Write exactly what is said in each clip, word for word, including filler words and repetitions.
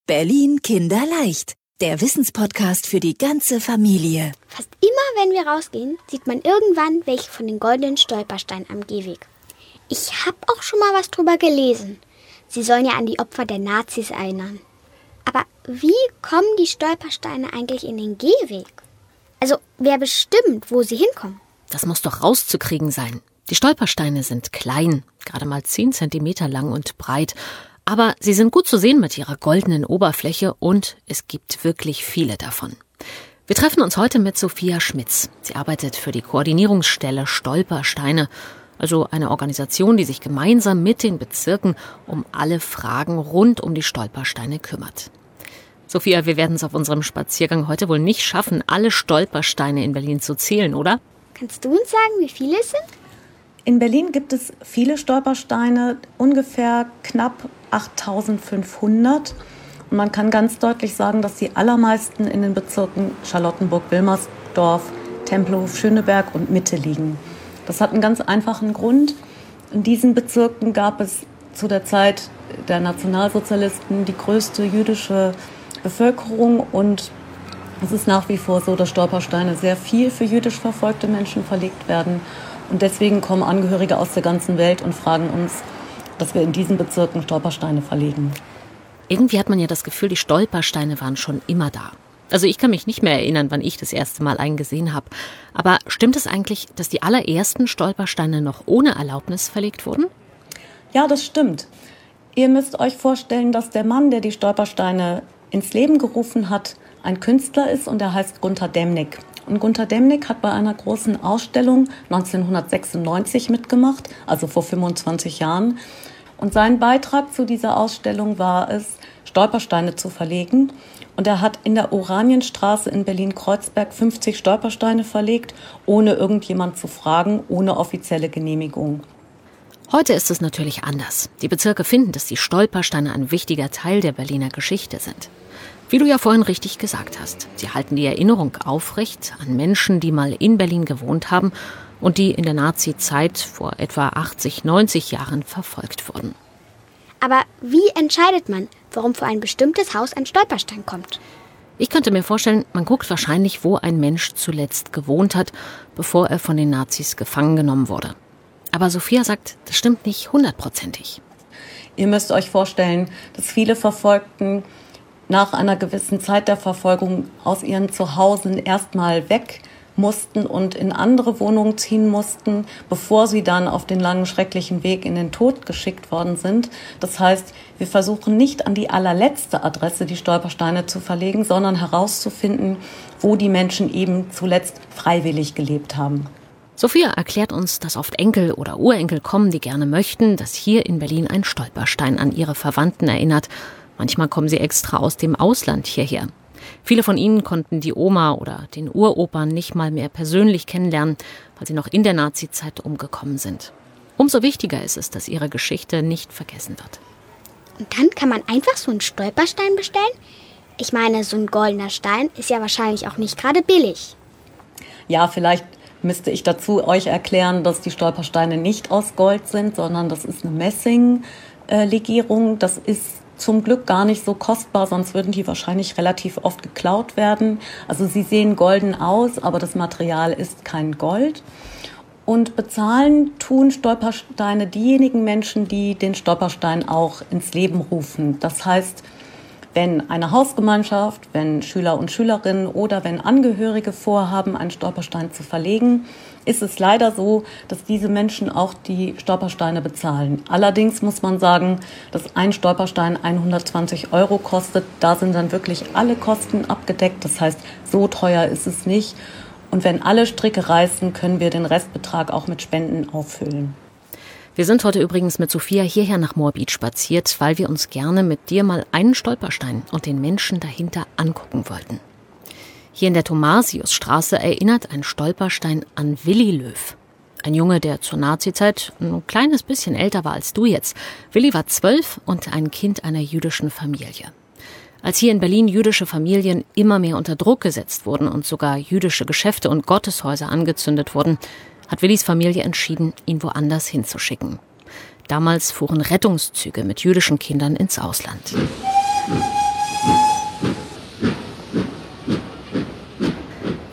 Berlin Kinderleicht, der Wissenspodcast für die ganze Familie. Fast immer, wenn wir rausgehen, sieht man irgendwann welche von den goldenen Stolpersteinen am Gehweg. Ich habe auch schon mal was drüber gelesen. Sie sollen ja an die Opfer der Nazis erinnern. Aber wie kommen die Stolpersteine eigentlich in den Gehweg? Also, wer bestimmt, wo sie hinkommen? Das muss doch rauszukriegen sein. Die Stolpersteine sind klein, gerade mal zehn Zentimeter lang und breit. Aber sie sind gut zu sehen mit ihrer goldenen Oberfläche und es gibt wirklich viele davon. Wir treffen uns heute mit Sophia Schmitz. Sie arbeitet für die Koordinierungsstelle Stolpersteine, also eine Organisation, die sich gemeinsam mit den Bezirken um alle Fragen rund um die Stolpersteine kümmert. Sophia, wir werden es auf unserem Spaziergang heute wohl nicht schaffen, alle Stolpersteine in Berlin zu zählen, oder? Kannst du uns sagen, wie viele es sind? In Berlin gibt es viele Stolpersteine, ungefähr knapp achttausendfünfhundert. Und man kann ganz deutlich sagen, dass die allermeisten in den Bezirken Charlottenburg-Wilmersdorf, Tempelhof, Schöneberg und Mitte liegen. Das hat einen ganz einfachen Grund. In diesen Bezirken gab es zu der Zeit der Nationalsozialisten die größte jüdische Bevölkerung. Und es ist nach wie vor so, dass Stolpersteine sehr viel für jüdisch verfolgte Menschen verlegt werden. Und deswegen kommen Angehörige aus der ganzen Welt und fragen uns, dass wir in diesen Bezirken Stolpersteine verlegen. Irgendwie hat man ja das Gefühl, die Stolpersteine waren schon immer da. Also ich kann mich nicht mehr erinnern, wann ich das erste Mal einen gesehen habe. Aber stimmt es eigentlich, dass die allerersten Stolpersteine noch ohne Erlaubnis verlegt wurden? Ja, das stimmt. Ihr müsst euch vorstellen, dass der Mann, der die Stolpersteine ins Leben gerufen hat, ein Künstler ist und er heißt Gunter Demnig. Und Gunter Demnig hat bei einer großen Ausstellung neunzehnhundertsechsundneunzig mitgemacht, also vor fünfundzwanzig Jahren. Und sein Beitrag zu dieser Ausstellung war es, Stolpersteine zu verlegen. Und er hat in der Oranienstraße in Berlin-Kreuzberg fünfzig Stolpersteine verlegt, ohne irgendjemand zu fragen, ohne offizielle Genehmigung. Heute ist es natürlich anders. Die Bezirke finden, dass die Stolpersteine ein wichtiger Teil der Berliner Geschichte sind. Wie du ja vorhin richtig gesagt hast, sie halten die Erinnerung aufrecht an Menschen, die mal in Berlin gewohnt haben und die in der Nazi-Zeit vor etwa achtzig, neunzig Jahren verfolgt wurden. Aber wie entscheidet man, warum für ein bestimmtes Haus ein Stolperstein kommt? Ich könnte mir vorstellen, man guckt wahrscheinlich, wo ein Mensch zuletzt gewohnt hat, bevor er von den Nazis gefangen genommen wurde. Aber Sophia sagt, das stimmt nicht hundertprozentig. Ihr müsst euch vorstellen, dass viele Verfolgten nach einer gewissen Zeit der Verfolgung aus ihren Zuhause erstmal weg mussten und in andere Wohnungen ziehen mussten, bevor sie dann auf den langen, schrecklichen Weg in den Tod geschickt worden sind. Das heißt, wir versuchen nicht an die allerletzte Adresse die Stolpersteine zu verlegen, sondern herauszufinden, wo die Menschen eben zuletzt freiwillig gelebt haben. Sophia erklärt uns, dass oft Enkel oder Urenkel kommen, die gerne möchten, dass hier in Berlin ein Stolperstein an ihre Verwandten erinnert. Manchmal kommen sie extra aus dem Ausland hierher. Viele von ihnen konnten die Oma oder den Uropa nicht mal mehr persönlich kennenlernen, weil sie noch in der Nazizeit umgekommen sind. Umso wichtiger ist es, dass ihre Geschichte nicht vergessen wird. Und dann kann man einfach so einen Stolperstein bestellen? Ich meine, so ein goldener Stein ist ja wahrscheinlich auch nicht gerade billig. Ja, vielleicht müsste ich dazu euch erklären, dass die Stolpersteine nicht aus Gold sind, sondern das ist eine Messinglegierung. Das ist zum Glück gar nicht so kostbar, sonst würden die wahrscheinlich relativ oft geklaut werden. Also sie sehen golden aus, aber das Material ist kein Gold. Und bezahlen tun Stolpersteine diejenigen Menschen, die den Stolperstein auch ins Leben rufen. Das heißt, wenn eine Hausgemeinschaft, wenn Schüler und Schülerinnen oder wenn Angehörige vorhaben, einen Stolperstein zu verlegen, ist es leider so, dass diese Menschen auch die Stolpersteine bezahlen. Allerdings muss man sagen, dass ein Stolperstein hundertzwanzig Euro kostet. Da sind dann wirklich alle Kosten abgedeckt. Das heißt, so teuer ist es nicht. Und wenn alle Stricke reißen, können wir den Restbetrag auch mit Spenden auffüllen. Wir sind heute übrigens mit Sophia hierher nach Moabit spaziert, weil wir uns gerne mit dir mal einen Stolperstein und den Menschen dahinter angucken wollten. Hier in der Thomasiusstraße erinnert ein Stolperstein an Willi Löw. Ein Junge, der zur Nazizeit ein kleines bisschen älter war als du jetzt. Willi war zwölf und ein Kind einer jüdischen Familie. Als hier in Berlin jüdische Familien immer mehr unter Druck gesetzt wurden und sogar jüdische Geschäfte und Gotteshäuser angezündet wurden, hat Willis Familie entschieden, ihn woanders hinzuschicken. Damals fuhren Rettungszüge mit jüdischen Kindern ins Ausland.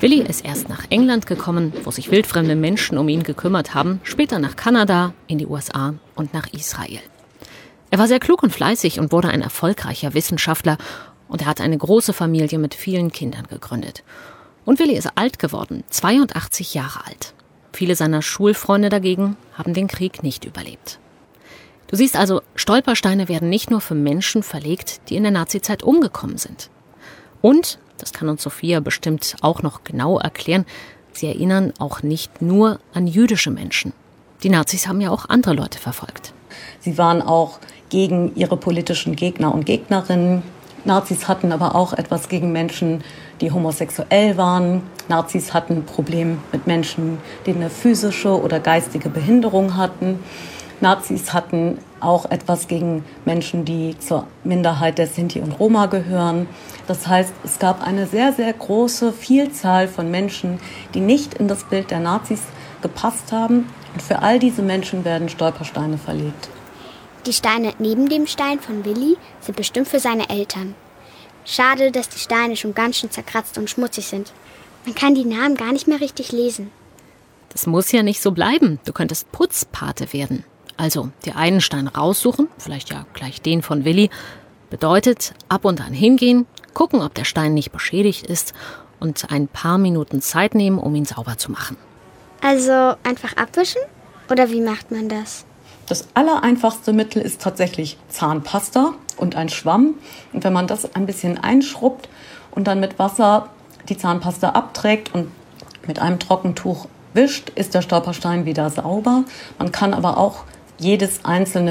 Willi ist erst nach England gekommen, wo sich wildfremde Menschen um ihn gekümmert haben, später nach Kanada, in die U S A und nach Israel. Er war sehr klug und fleißig und wurde ein erfolgreicher Wissenschaftler und er hat eine große Familie mit vielen Kindern gegründet. Und Willi ist alt geworden, zweiundachtzig Jahre alt. Viele seiner Schulfreunde dagegen haben den Krieg nicht überlebt. Du siehst also, Stolpersteine werden nicht nur für Menschen verlegt, die in der Nazizeit umgekommen sind. Und, das kann uns Sophia bestimmt auch noch genau erklären, sie erinnern auch nicht nur an jüdische Menschen. Die Nazis haben ja auch andere Leute verfolgt. Sie waren auch gegen ihre politischen Gegner und Gegnerinnen. Nazis hatten aber auch etwas gegen Menschen, die homosexuell waren. Nazis hatten ein Problem mit Menschen, die eine physische oder geistige Behinderung hatten. Nazis hatten auch etwas gegen Menschen, die zur Minderheit der Sinti und Roma gehören. Das heißt, es gab eine sehr, sehr große Vielzahl von Menschen, die nicht in das Bild der Nazis gepasst haben. Und für all diese Menschen werden Stolpersteine verlegt. Die Steine neben dem Stein von Willi sind bestimmt für seine Eltern. Schade, dass die Steine schon ganz schön zerkratzt und schmutzig sind. Man kann die Namen gar nicht mehr richtig lesen. Das muss ja nicht so bleiben. Du könntest Putzpate werden. Also dir einen Stein raussuchen, vielleicht ja gleich den von Willi, bedeutet ab und an hingehen, gucken, ob der Stein nicht beschädigt ist und ein paar Minuten Zeit nehmen, um ihn sauber zu machen. Also einfach abwischen? Oder wie macht man das? Das allereinfachste Mittel ist tatsächlich Zahnpasta und ein Schwamm. Und wenn man das ein bisschen einschrubbt und dann mit Wasser die Zahnpasta abträgt und mit einem Trockentuch wischt, ist der Stolperstein wieder sauber. Man kann aber auch jedes einzelne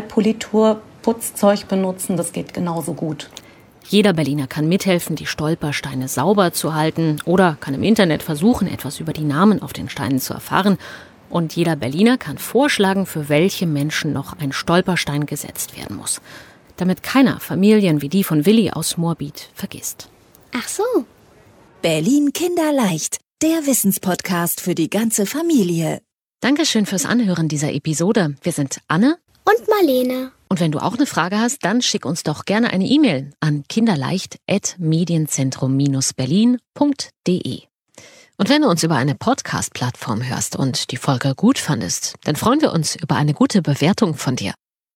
Metallpolitur-Putzzeug benutzen, das geht genauso gut. Jeder Berliner kann mithelfen, die Stolpersteine sauber zu halten oder kann im Internet versuchen, etwas über die Namen auf den Steinen zu erfahren. Und jeder Berliner kann vorschlagen, für welche Menschen noch ein Stolperstein gesetzt werden muss, damit keiner Familien wie die von Willi aus Moabit vergisst. Ach so. Berlin Kinderleicht, der Wissenspodcast für die ganze Familie. Dankeschön fürs Anhören dieser Episode. Wir sind Anne und Marlene. Und wenn du auch eine Frage hast, dann schick uns doch gerne eine E-Mail an kinderleicht at medienzentrum berlin punkt de. Und wenn du uns über eine Podcast-Plattform hörst und die Folge gut fandest, dann freuen wir uns über eine gute Bewertung von dir.